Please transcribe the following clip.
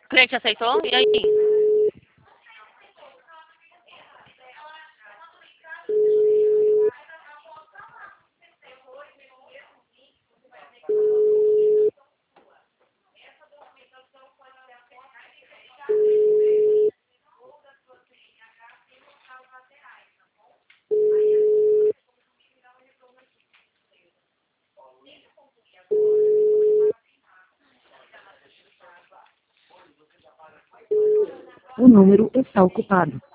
O cliente aceitou? E aí? O número está ocupado.